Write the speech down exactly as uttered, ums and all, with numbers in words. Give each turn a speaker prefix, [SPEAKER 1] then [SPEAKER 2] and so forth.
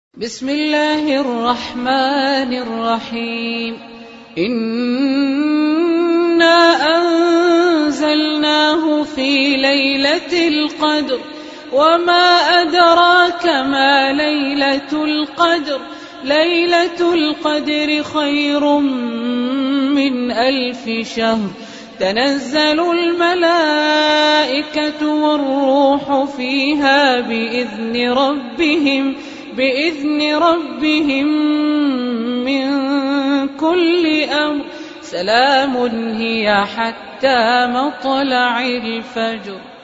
[SPEAKER 1] بسم الله الرحمن الرحيم. إنا أنزلناه في ليلة القدر وما أدراك ما ليلة القدر ليلة القدر خير من ألف شهر. تنزل الملائكة والروح فيها بإذن ربهم بإذن ربهم من كل أمر. سلام هي حتى مطلع الفجر.